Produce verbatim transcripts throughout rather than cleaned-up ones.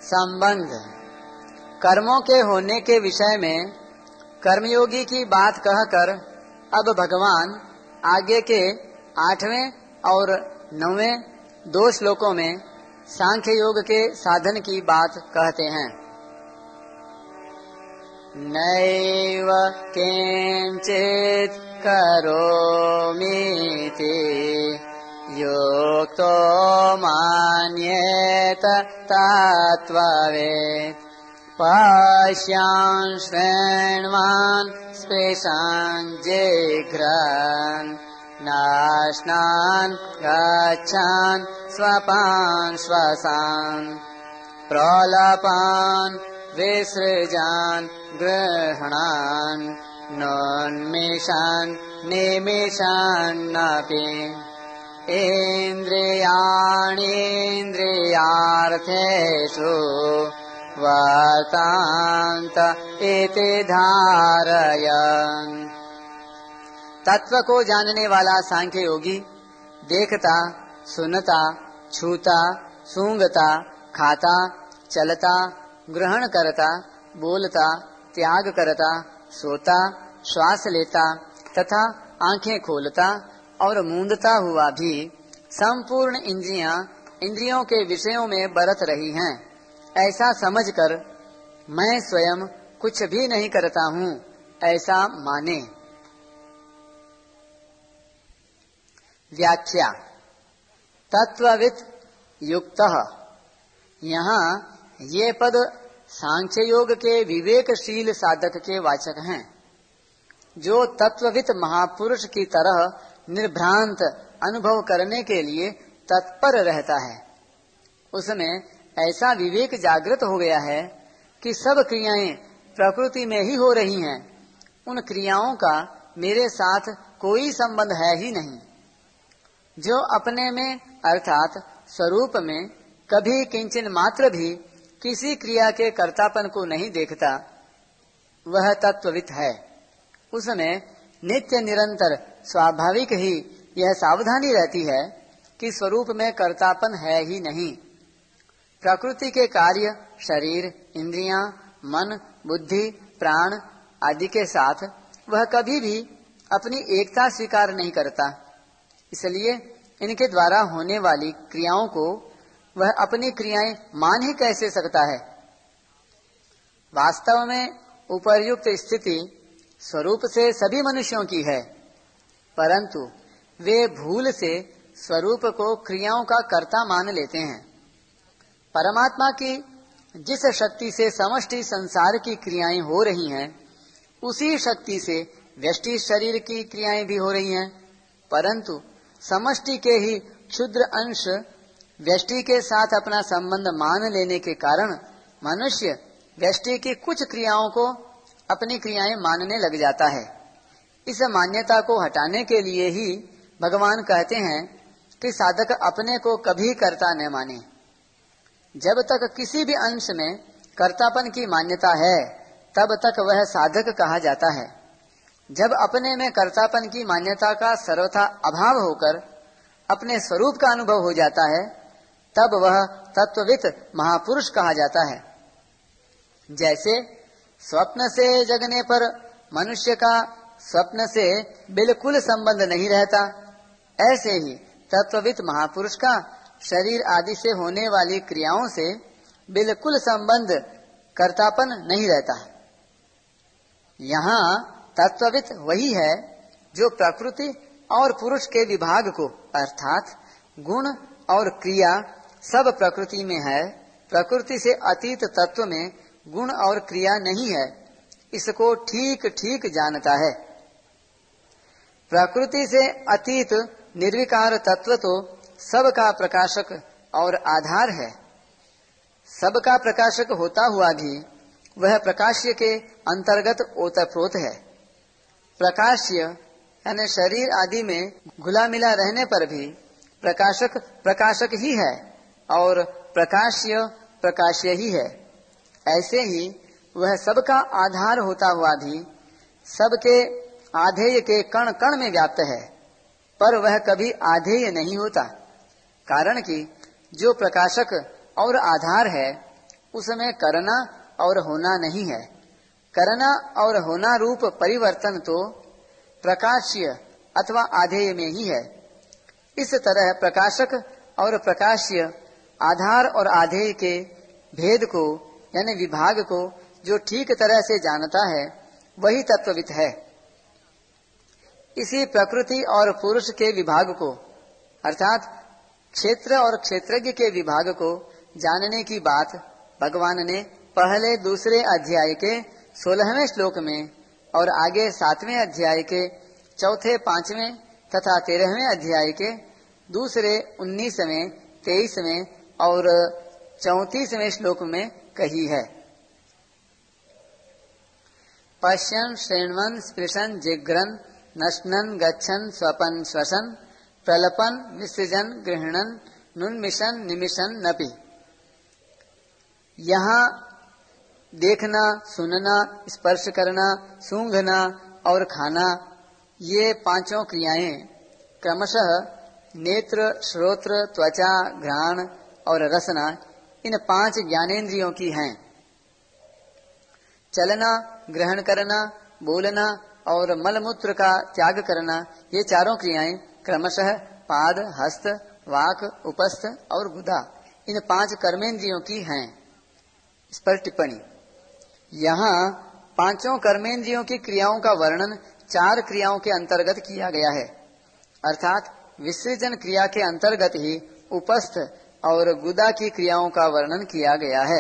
संबंध। कर्मों के होने के विषय में कर्मयोगी की बात कहकर अब भगवान आगे के आठवें और नौवें दो श्लोकों में सांख्य योग के साधन की बात कहते हैं। नैव किंचित करोमीति योक्तो मान्येत तत्त्ववेत् पश्यान् शृण्वान् स्पृशान् जिघ्रान् नाश्नान् गच्छान् स्वपान् श्वसान् प्रलपान् विसृजान् गृह्णान् नोन्मेषान् निमेषान्नपि इन्द्रियाणीन्द्रियार्थेषु वर्तान्त इति धारयन्। तत्व को जानने वाला सांख्य योगी देखता, सुनता, छूता, सूंघता, खाता, चलता, ग्रहण करता, बोलता, त्याग करता, सोता, श्वास लेता तथा आंखें खोलता और मूंदता हुआ भी संपूर्ण इंद्रियां इंद्रियों के विषयों में बरत रही हैं, ऐसा समझकर मैं स्वयं कुछ भी नहीं करता हूँ ऐसा माने। व्याख्या। तत्ववित् युक्तः। यहाँ ये पद सांख्य योग के विवेकशील साधक के वाचक हैं, जो तत्ववित् महापुरुष की तरह निर्भ्रांत अनुभव करने के लिए तत्पर रहता है। उसमें ऐसा विवेक जागृत हो गया है कि सब क्रियाएं प्रकृति में ही हो रही हैं, उन क्रियाओं का मेरे साथ कोई संबंध है ही नहीं। जो अपने में अर्थात स्वरूप में कभी किंचन मात्र भी किसी क्रिया के कर्तापन को नहीं देखता, वह तत्ववित् है। उसमें नित्य निरंतर स्वाभाविक ही यह सावधानी रहती है कि स्वरूप में कर्तापन है ही नहीं। प्रकृति के कार्य शरीर, इंद्रियां, मन, बुद्धि, प्राण आदि के साथ वह कभी भी अपनी एकता स्वीकार नहीं करता। इसलिए इनके द्वारा होने वाली क्रियाओं को वह अपनी क्रियाएं मान ही कैसे सकता है। वास्तव में उपर्युक्त स्थिति स्वरूप से सभी मनुष्यों की है, परंतु वे भूल से स्वरूप को क्रियाओं का कर्ता मान लेते हैं। परमात्मा की जिस शक्ति से समष्टि संसार की क्रियाएं हो रही हैं, उसी शक्ति से व्यष्टि शरीर की क्रियाएं भी हो रही हैं, परंतु समष्टि के ही क्षुद्र अंश व्यष्टि के साथ अपना संबंध मान लेने के कारण मनुष्य व्यष्टि की कुछ क्रियाओं को अपनी क्रियाएं मानने लग जाता है। इस मान्यता को हटाने के लिए ही भगवान कहते हैं कि साधक अपने को कभी कर्ता न माने। जब तक किसी भी अंश में कर्तापन की मान्यता है, तब तक वह साधक कहा जाता है। जब अपने में कर्तापन की मान्यता का सर्वथा अभाव होकर अपने स्वरूप का अनुभव हो जाता है, तब वह तत्ववित् महापुरुष कहा जाता है। जैसे स्वप्न से जगने पर मनुष्य का स्वप्न से बिल्कुल संबंध नहीं रहता, ऐसे ही तत्ववित् महापुरुष का शरीर आदि से होने वाली क्रियाओं से बिल्कुल संबंध कर्तापन नहीं रहता। यहाँ तत्ववित् वही है जो प्रकृति और पुरुष के विभाग को अर्थात गुण और क्रिया सब प्रकृति में है, प्रकृति से अतीत तत्व में गुण और क्रिया नहीं है, इसको ठीक ठीक जानता है। प्रकृति से अतीत निर्विकार तत्व तो सबका प्रकाशक और आधार है। सबका प्रकाशक होता हुआ भी वह प्रकाश्य के अंतर्गत ओतप्रोत है। प्रकाश्य यानी शरीर आदि में घुला मिला रहने पर भी प्रकाशक प्रकाशक ही है और प्रकाश्य प्रकाश्य ही है। ऐसे ही वह सबका आधार होता हुआ भी सबके आधेय के कण कण में व्याप्त है, पर वह कभी आधेय नहीं होता। कारण कि जो प्रकाशक और आधार है उसमें करना और होना नहीं है। करना और होना रूप परिवर्तन तो प्रकाश्य अथवा आधेय में ही है। इस तरह प्रकाशक और प्रकाश्य आधार और आधेय के भेद को यानी विभाग को जो ठीक तरह से जानता है वही तत्वविद है। इसी प्रकृति और पुरुष के विभाग को अर्थात क्षेत्र और क्षेत्रज्ञ के विभाग को जानने की बात भगवान ने पहले दूसरे अध्याय के सोलहवें श्लोक में और आगे सातवें अध्याय के चौथे पांचवें तथा तेरहवें अध्याय के दूसरे उन्नीसवें तेईसवें और चौंतीसवें श्लोक में कही है। पश्यन् शृण्वन् स्पृशन् जिघ्रन् नश्नन् गच्छन् स्वपन् श्वसन् प्रलपन् विसृजन् गृह्णन् नुन्मिषन् निमिषन् नपि। यहाँ देखना, सुनना, स्पर्श करना, सूंघना और खाना, ये पांचों क्रियाएं क्रमशः नेत्र, श्रोत्र, त्वचा, घ्राण और रसना इन पांच ज्ञानेंद्रियों की हैं। चलना, ग्रहण करना, बोलना और मलमूत्र का त्याग करना, ये चारों क्रियाएं क्रमशः पाद, हस्त, वाक, उपस्थ और गुदा इन पांच कर्मेंद्रियों की हैं। इस पर टिप्पणी। यहाँ पांचों कर्मेंद्रियों की क्रियाओं का वर्णन चार क्रियाओं के अंतर्गत किया गया है, अर्थात विसर्जन क्रिया के अंतर्गत ही उपस्थ और गुदा की क्रियाओं का वर्णन किया गया है।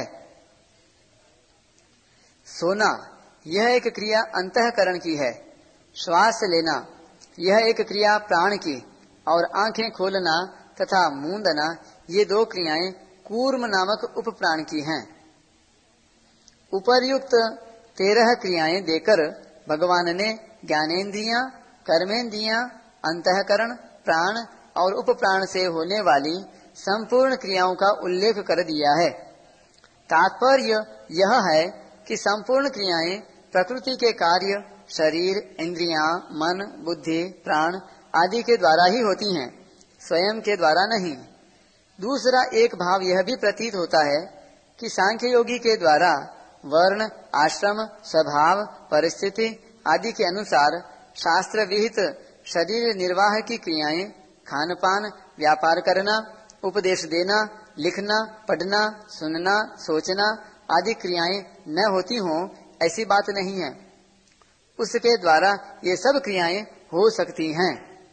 सोना यह एक क्रिया अंतःकरण की है। श्वास लेना यह एक क्रिया प्राण की और आंखें खोलना तथा मूंदना ये दो क्रियाएं कूर्म नामक उपप्राण की हैं। उपर्युक्त तेरह क्रियाएं देकर भगवान ने ज्ञानेन्द्रियां, कर्मेंद्रियां, अंतःकरण, प्राण और उपप्राण से होने वाली संपूर्ण क्रियाओं का उल्लेख कर दिया है। तात्पर्य यह है कि संपूर्ण क्रियाएं प्रकृति के कार्य शरीर, इंद्रियां, मन, बुद्धि, प्राण आदि के द्वारा ही होती हैं, स्वयं के द्वारा नहीं। दूसरा एक भाव यह भी प्रतीत होता है कि सांख्य योगी के द्वारा वर्ण, आश्रम, स्वभाव, परिस्थिति आदि के अनुसार शास्त्र विहित शरीर निर्वाह की क्रियाएं खान पान, व्यापार करना, उपदेश देना, लिखना, पढ़ना, सुनना, सोचना आदि क्रियाएं न होती हों ऐसी बात नहीं है। उसके द्वारा ये सब क्रियाएं हो सकती हैं।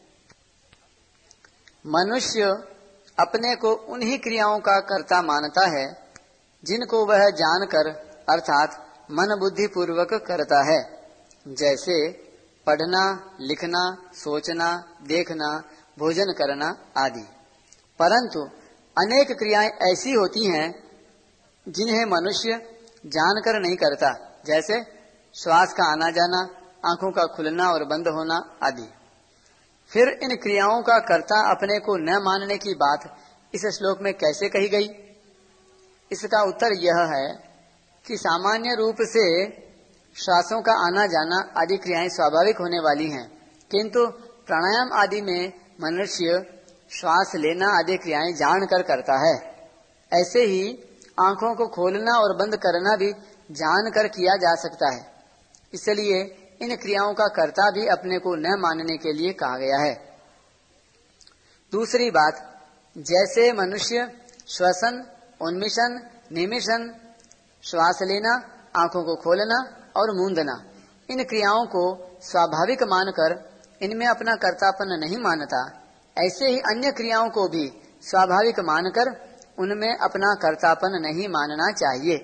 मनुष्य अपने को उन्हीं क्रियाओं का कर्ता मानता है जिनको वह जानकर अर्थात मन बुद्धि पूर्वक करता है, जैसे पढ़ना, लिखना, सोचना, देखना, भोजन करना आदि। परंतु अनेक क्रियाएं ऐसी होती हैं जिन्हें मनुष्य जानकर नहीं करता, जैसे श्वास का आना जाना, आंखों का खुलना और बंद होना आदि। फिर इन क्रियाओं का कर्ता अपने को न मानने की बात इस श्लोक में कैसे कही गई? इसका उत्तर यह है कि सामान्य रूप से श्वासों का आना जाना आदि क्रियाएं स्वाभाविक होने वाली हैं, किंतु प्राणायाम आदि में मनुष्य श्वास लेना आदि क्रियाएं जानकर करता है। ऐसे ही आंखों को खोलना और बंद करना भी जानकर किया जा सकता है। इसलिए इन क्रियाओं का कर्ता भी अपने को न मानने के लिए कहा गया है। दूसरी बात, जैसे मनुष्य श्वसन, उन्मिषण, निमिषण, श्वास लेना, आंखों को खोलना और मूंदना इन क्रियाओं को स्वाभाविक मानकर इनमें अपना कर्तापन नहीं मानता, ऐसे ही अन्य क्रियाओं को भी स्वाभाविक मानकर उनमें अपना कर्तापन नहीं मानना चाहिए।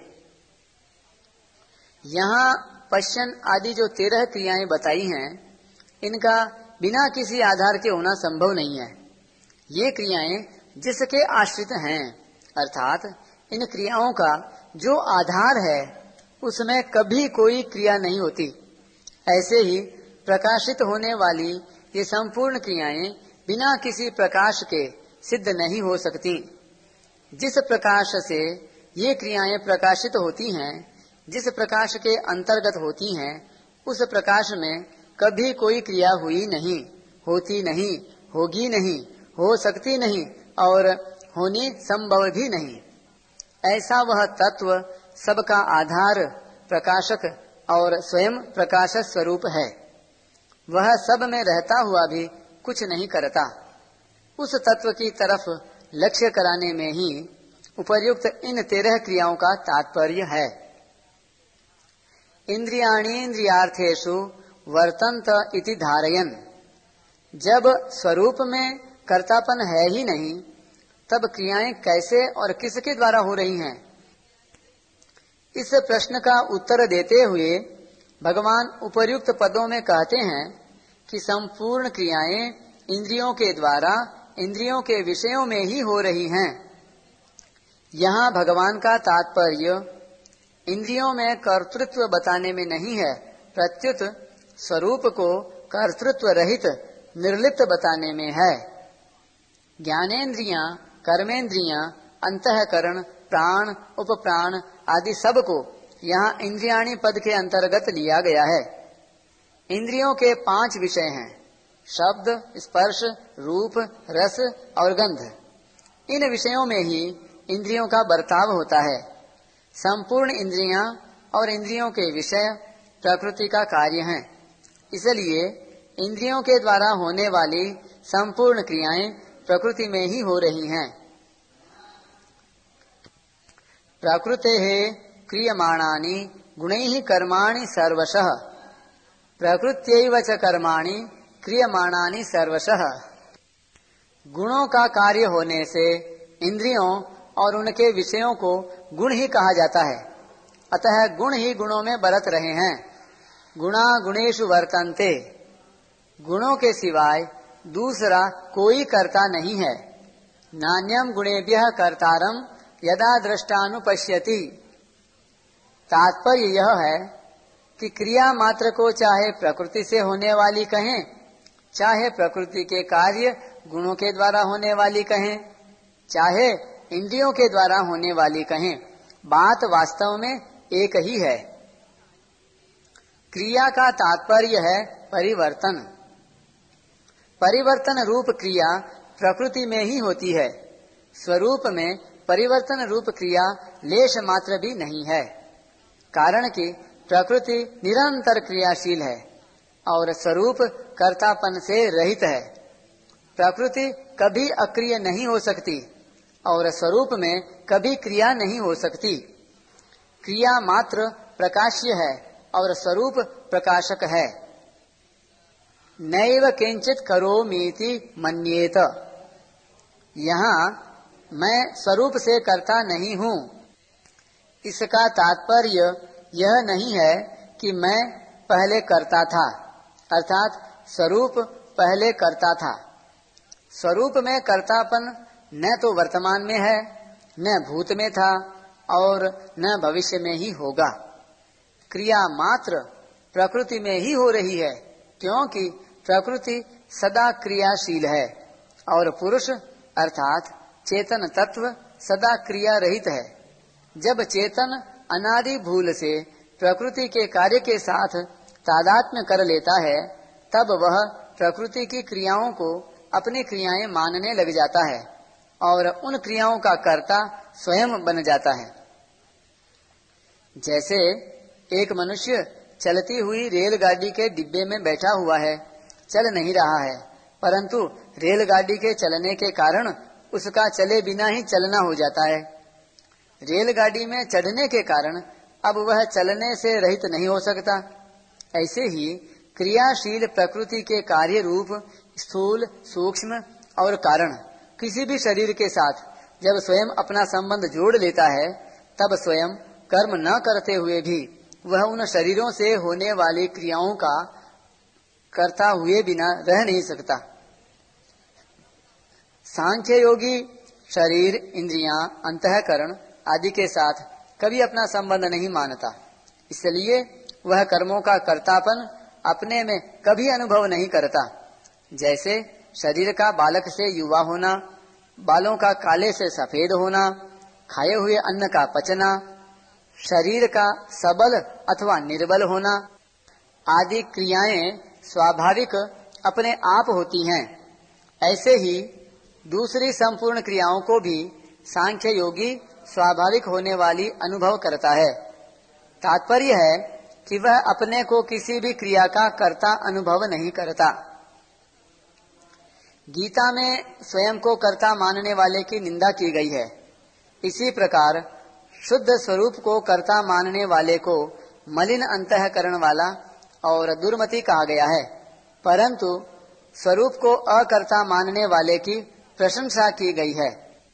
यहाँ पश्चन आदि जो तेरह क्रियाएं बताई हैं, इनका बिना किसी आधार के होना संभव नहीं है। ये क्रियाएं जिसके आश्रित हैं, अर्थात इन क्रियाओं का जो आधार है उसमें कभी कोई क्रिया नहीं होती। ऐसे ही प्रकाशित होने वाली ये संपूर्ण क्रियाएं बिना किसी प्रकाश के सिद्ध नहीं हो सकती। जिस प्रकाश से ये क्रियाएं प्रकाशित होती हैं, जिस प्रकाश के अंतर्गत होती हैं, उस प्रकाश में कभी कोई क्रिया हुई नहीं, होती नहीं, होगी नहीं, हो सकती नहीं और होनी संभव भी नहीं। ऐसा वह तत्व सबका आधार, प्रकाशक और स्वयं प्रकाश स्वरूप है। वह सब में रहता हुआ भी कुछ नहीं करता। उस तत्व की तरफ लक्ष्य कराने में ही उपर्युक्त इन तेरह क्रियाओं का तात्पर्य है। इंद्रियाणीन्द्रियार्थेषु वर्तन्त इति धारयन्। जब स्वरूप में कर्तापन है ही नहीं, तब क्रियाएं कैसे और किसके द्वारा हो रही हैं? इस प्रश्न का उत्तर देते हुए भगवान उपर्युक्त पदों में कहते हैं कि संपूर्ण क्रियाएं इंद्रियों के द्वारा इंद्रियों के विषयों में ही हो रही हैं। यहाँ भगवान का तात्पर्य इंद्रियों में कर्तृत्व बताने में नहीं है, प्रत्युत स्वरूप को कर्तृत्व रहित निर्लिप्त बताने में है। ज्ञानेन्द्रियां, कर्मेंद्रियां, अंतःकरण, प्राण, उपप्राण आदि सब को यहाँ इंद्रियाणी पद के अंतर्गत लिया गया है। इंद्रियों के पांच विषय हैं: शब्द, स्पर्श, रूप, रस और गंध। इन विषयों में ही इंद्रियों का बर्ताव होता है। संपूर्ण इंद्रियां और इंद्रियों के विषय प्रकृति का कार्य हैं। इसलिए इंद्रियों के द्वारा होने वाली संपूर्ण क्रियाएं प्रकृति में ही हो रही हैं। प्रकृतेः क्रियमाणानि गुणैः कर्माणि सर्वशः। प्रकृत्यैव च कर्माणि क्रियमाणानि सर्वशः। गुणों का कार्य होने से इंद्रियों और उनके विषयों को गुण ही कहा जाता है। अतः गुण ही गुणों में बरत रहे हैं। गुणा गुणेषु वर्तन्ते। गुणों के सिवाय दूसरा कोई कर्ता नहीं है। नान्यम गुणेभ्यः कर्तारम यदा दृष्टानुपश्यति। तात्पर्य यह है कि क्रिया मात्र को चाहे प्रकृति से होने वाली कहें, चाहे प्रकृति के कार्य गुणों के द्वारा होने वाली कहें, चाहे इंद्रियों के द्वारा होने वाली कहें, बात वास्तव में एक ही है। क्रिया का तात्पर्य है परिवर्तन। परिवर्तन रूप क्रिया प्रकृति में ही होती है। स्वरूप में परिवर्तन रूप क्रिया लेश मात्र भी नहीं है, कारण कि प्रकृति निरंतर क्रियाशील है और स्वरूप कर्तापन से रहित है। प्रकृति कभी अक्रिय नहीं हो सकती और स्वरूप में कभी क्रिया नहीं हो सकती। क्रिया मात्र प्रकाश्य है और स्वरूप प्रकाशक है। नैव किंचित करोमीति मन्येत। यहाँ मैं स्वरूप से करता नहीं हूँ, इसका तात्पर्य यह नहीं है कि मैं पहले करता था, अर्थात स्वरूप पहले करता था। स्वरूप में कर्तापन न तो वर्तमान में है, न भूत में था और न भविष्य में ही होगा। क्रिया मात्र प्रकृति में ही हो रही है, क्योंकि प्रकृति सदा क्रियाशील है और पुरुष अर्थात चेतन तत्व सदा क्रिया रहित है। जब चेतन अनादि भूल से प्रकृति के कार्य के साथ तादात्म्य कर लेता है, तब वह प्रकृति की क्रियाओं को अपनी क्रियाएं मानने लग जाता है और उन क्रियाओं का कर्ता स्वयं बन जाता है। जैसे एक मनुष्य चलती हुई रेलगाड़ी के डिब्बे में बैठा हुआ है, चल नहीं रहा है, परंतु रेलगाड़ी के चलने के कारण उसका चले बिना ही चलना हो जाता है। रेलगाड़ी में चढ़ने के कारण अब वह चलने से रहित नहीं हो सकता। ऐसे ही क्रियाशील प्रकृति के कार्य रूप स्थूल, सूक्ष्म और कारण किसी भी शरीर के साथ जब स्वयं अपना संबंध जोड़ लेता है, तब स्वयं कर्म न करते हुए भी वह उन शरीरों से होने वाली क्रियाओं का करता हुए बिना रह नहीं सकता। सांख्य योगी शरीर, इंद्रियां, अंतःकरण आदि के साथ कभी अपना संबंध नहीं मानता, इसलिए वह कर्मों का कर्तापन अपने में कभी अनुभव नहीं करता। जैसे शरीर का बालक से युवा होना, बालों का काले से सफेद होना, खाए हुए अन्न का पचना, शरीर का सबल अथवा निर्बल होना आदि क्रियाएं स्वाभाविक अपने आप होती हैं। ऐसे ही दूसरी संपूर्ण क्रियाओं को भी सांख्य योगी स्वाभाविक होने वाली अनुभव करता है। तात्पर्य है कि वह अपने को किसी भी क्रिया का कर्ता अनुभव नहीं करता। गीता में स्वयं को कर्ता मानने वाले की निंदा की गई है। इसी प्रकार शुद्ध स्वरूप को कर्ता मानने वाले को मलिन अंतःकरण वाला और दुर्मति कहा गया है, परंतु स्वरूप को अकर्ता मानने वाले की प्रशंसा की गई है।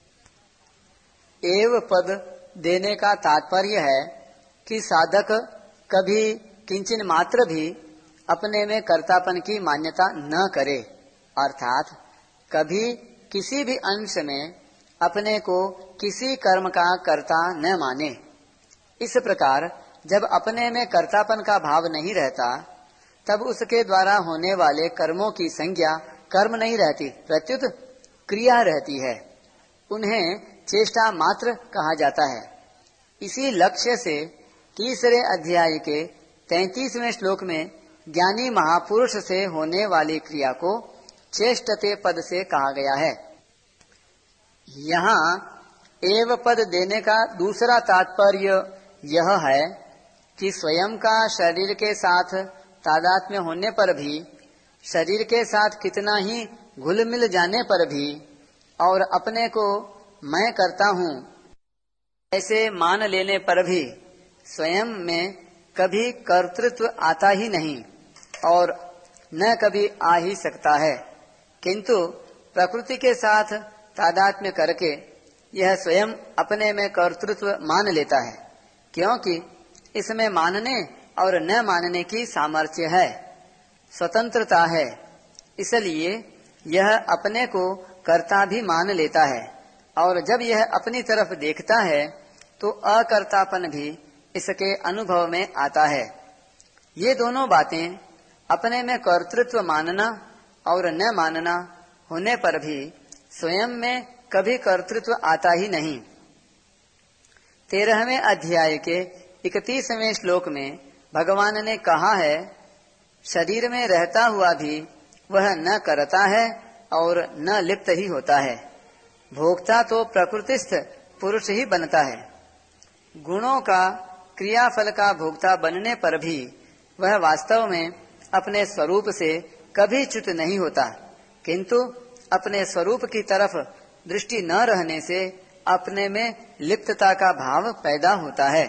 एव पद देने का तात्पर्य है कि साधक कभी किंचन मात्र भी अपने में कर्तापन की मान्यता न करे, अर्थात कभी किसी भी अंश में अपने को किसी कर्म का कर्ता न माने। इस प्रकार जब अपने में कर्तापन का भाव नहीं रहता, तब उसके द्वारा होने वाले कर्मों की संज्ञा कर्म नहीं रहती, प्रत्युत क्रिया रहती है। उन्हें चेष्टा मात्र कहा जाता है। इसी लक्ष्य से तीसरे अध्याय के तैंतीसवें श्लोक में ज्ञानी महापुरुष से होने वाली क्रिया को चेष्टते पद से कहा गया है। यहाँ एव पद देने का दूसरा तात्पर्य यह है कि स्वयं का शरीर के साथ तादात्म्य होने पर भी, शरीर के साथ कितना ही घुल मिल जाने पर भी और अपने को मैं करता हूँ ऐसे मान लेने पर भी स्वयं में कभी कर्तृत्व आता ही नहीं और न कभी आ ही सकता है, किंतु प्रकृति के साथ तादात्म्य करके यह स्वयं अपने में कर्तृत्व मान लेता है, क्योंकि इसमें मानने और न मानने की सामर्थ्य है, स्वतंत्रता है। इसलिए यह अपने को कर्ता भी मान लेता है और जब यह अपनी तरफ देखता है तो अकर्तापन भी इसके अनुभव में आता है। ये दोनों बातें अपने में कर्तृत्व मानना और न मानना होने पर भी स्वयं में कभी कर्तृत्व आता ही नहीं। तेरहवें अध्याय के इकतीसवें श्लोक में भगवान ने कहा है, शरीर में रहता हुआ भी वह न करता है और न लिप्त ही होता है। भोक्ता तो प्रकृतिस्थ पुरुष ही बनता है। गुणों का क्रियाफल का भोक्ता बनने पर भी वह वास्तव में अपने स्वरूप से कभी च्युत नहीं होता, किंतु अपने स्वरूप की तरफ दृष्टि न रहने से अपने में लिप्तता का भाव पैदा होता है।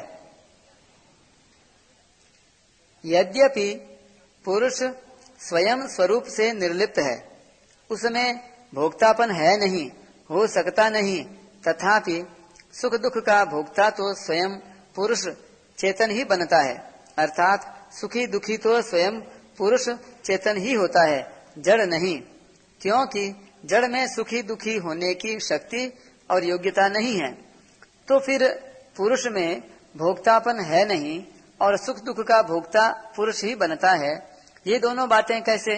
यद्यपि पुरुष स्वयं स्वरूप से निर्लिप्त है, उसमें भोक्तापन है नहीं, हो सकता नहीं, तथापि सुख दुख का भोक्ता तो स्वयं पुरुष चेतन ही बनता है, अर्थात सुखी दुखी तो स्वयं पुरुष चेतन ही होता है, जड़ नहीं, क्योंकि जड़ में सुखी दुखी होने की शक्ति और योग्यता नहीं है। तो फिर पुरुष में भोक्तापन है नहीं और सुख दुख का भोक्ता पुरुष ही बनता है, ये दोनों बातें कैसे?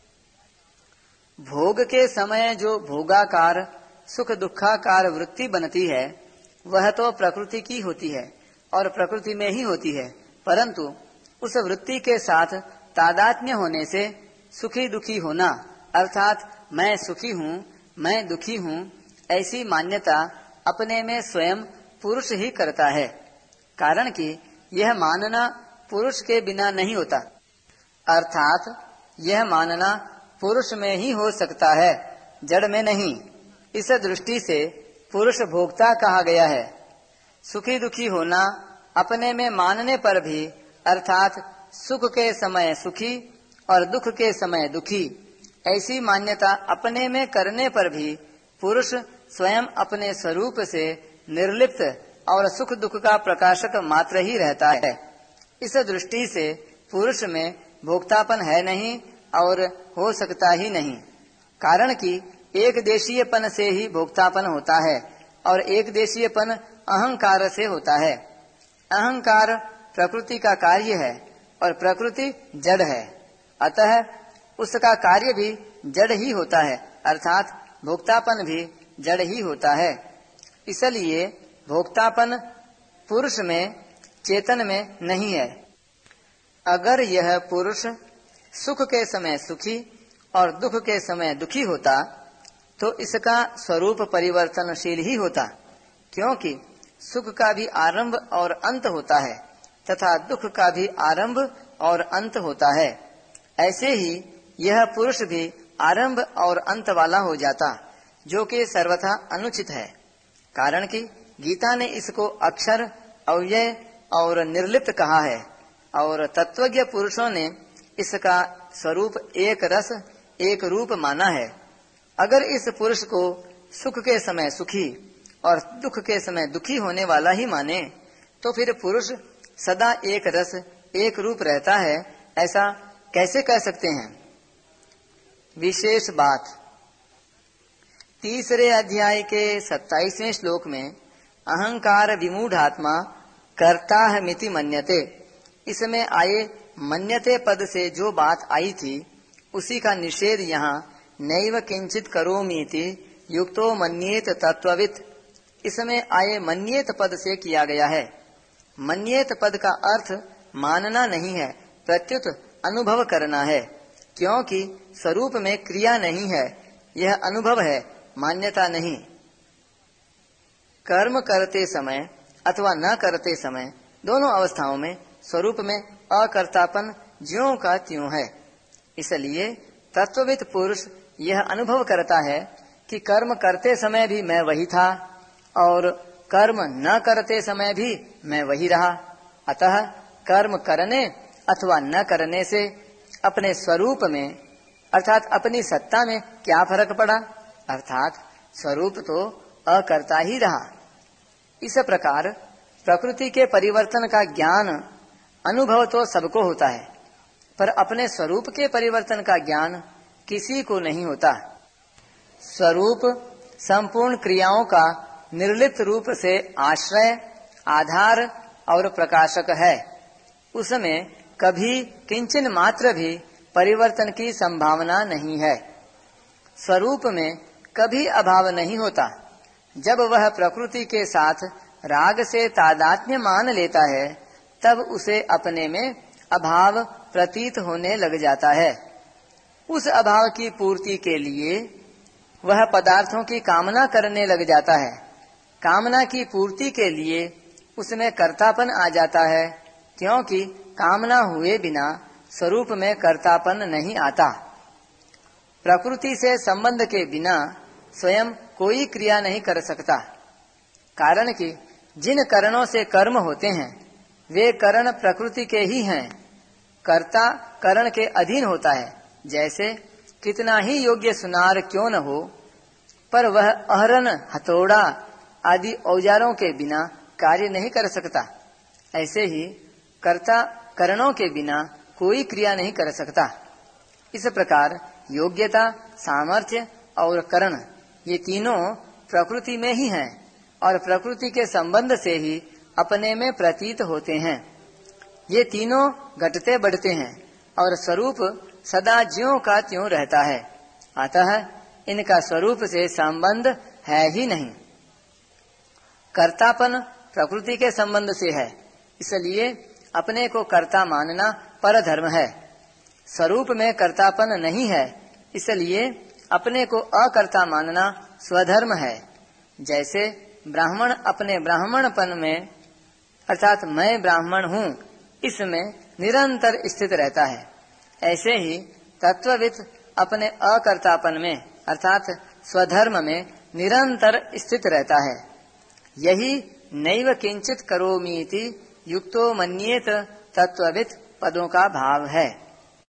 भोग के समय जो भोगाकार सुख दुखाकार वृत्ति बनती है वह तो प्रकृति की होती है और प्रकृति में ही होती है, परंतु उस वृत्ति के साथ तादात्म्य होने से सुखी दुखी होना, अर्थात मैं सुखी हूँ, मैं दुखी हूँ, ऐसी मान्यता अपने में स्वयं पुरुष ही करता है। कारण कि यह मानना पुरुष के बिना नहीं होता, अर्थात यह मानना पुरुष में ही हो सकता है, जड़ में नहीं। इस दृष्टि से पुरुष भोक्ता कहा गया है। सुखी दुखी होना अपने में मानने पर भी, अर्थात सुख के समय सुखी और दुख के समय दुखी, ऐसी मान्यता अपने में करने पर भी पुरुष स्वयं अपने स्वरूप से निर्लिप्त और सुख दुख का प्रकाशक मात्र ही रहता है। इस दृष्टि से पुरुष में भोक्तापन है नहीं और हो सकता ही नहीं, कारण कि एक देशीयपन से ही भोक्तापन होता है और एक देशीयपन अहंकार से होता है। अहंकार प्रकृति का कार्य है और प्रकृति जड़ है, अतः उसका कार्य भी जड़ ही होता है, अर्थात भोक्तापन भी जड़ ही होता है। इसलिए भोक्तापन पुरुष में, चेतन में नहीं है। अगर यह पुरुष सुख के समय सुखी और दुख के समय दुखी होता तो इसका स्वरूप परिवर्तनशील ही होता, क्योंकि सुख का भी आरंभ और अंत होता है तथा दुख का भी आरंभ और अंत होता है, ऐसे ही यह पुरुष भी आरंभ और अंत वाला हो जाता, जो कि सर्वथा अनुचित है। कारण कि गीता ने इसको अक्षर, अव्यय और निर्लिप्त कहा है और तत्वज्ञ पुरुषों ने इसका स्वरूप एक रस एक रूप माना है। अगर इस पुरुष को सुख के समय सुखी और दुख के समय दुखी होने वाला ही माने तो फिर पुरुष सदा एक रस एक रूप रहता है, ऐसा कैसे कह सकते हैं। विशेष बात, तीसरे अध्याय के सत्ताईसवें श्लोक में अहंकार विमूढ़ात्मा कर्ता है मिति मन्यते, इसमें आए मन्यते पद से जो बात आई थी उसी का निषेध यहाँ नैव किंचित करोमीति युक्तो मन्येत तत्ववित्, इसमें आए मन्येत पद से किया गया है। मन्येत पद का अर्थ मानना नहीं है, प्रत्युत अनुभव करना है, क्योंकि स्वरूप में क्रिया नहीं है, यह अनुभव है, मान्यता नहीं। कर्म करते समय अथवा न करते समय दोनों अवस्थाओं में स्वरूप में अकर्तापन ज्यों का त्यों है। इसलिए तत्वविद पुरुष यह अनुभव करता है कि कर्म करते समय भी मैं वही था और कर्म न करते समय भी मैं वही रहा, अतः कर्म करने अथवा न करने से अपने स्वरूप में अर्थात अपनी सत्ता में क्या फर्क पड़ा, अर्थात स्वरूप तो अकर्ता ही रहा। इस प्रकार प्रकृति के परिवर्तन का ज्ञान अनुभव तो सबको होता है, पर अपने स्वरूप के परिवर्तन का ज्ञान किसी को नहीं होता। स्वरूप संपूर्ण क्रियाओं का निर्लिप्त रूप से आश्रय, आधार और प्रकाशक है। उसमें कभी किंचन मात्र भी परिवर्तन की संभावना नहीं है। स्वरूप में कभी अभाव नहीं होता। जब वह प्रकृति के साथ राग से तादात्म्य मान लेता है तब उसे अपने में अभाव प्रतीत होने लग जाता है। उस अभाव की पूर्ति के लिए वह पदार्थों की कामना करने लग जाता है। कामना की पूर्ति के लिए उसमें कर्तापन आ जाता है, क्योंकि कामना हुए बिना स्वरूप में कर्तापन नहीं आता। प्रकृति से संबंध के बिना स्वयं कोई क्रिया नहीं कर सकता, कारण कि जिन करणों से कर्म होते हैं वे करण प्रकृति के ही हैं। कर्ता करण के अधीन होता है। जैसे कितना ही योग्य सुनार क्यों न हो, पर वह अहरन, हथौड़ा आदि औजारों के बिना कार्य नहीं कर सकता, ऐसे ही कर्ता करणों के बिना कोई क्रिया नहीं कर सकता। इस प्रकार योग्यता, सामर्थ्य और करण ये तीनों प्रकृति में ही हैं और प्रकृति के संबंध से ही अपने में प्रतीत होते हैं। ये तीनों घटते बढ़ते हैं और स्वरूप सदा ज्यों का त्यों रहता है, अतः इनका स्वरूप से संबंध है ही नहीं। कर्तापन प्रकृति के संबंध से है, इसलिए अपने को कर्ता मानना परधर्म है। स्वरूप में कर्तापन नहीं है, इसलिए अपने को अकर्ता मानना स्वधर्म है। जैसे ब्राह्मण अपने ब्राह्मणपन में अर्थात मैं ब्राह्मण हूँ इसमें निरंतर स्थित रहता है, ऐसे ही तत्वविद अपने अकर्तापन में अर्थात स्वधर्म में निरंतर स्थित रहता है। यही नैव किंचित करोमीति युक्तो मन्येत तत्वविद पदों का भाव है।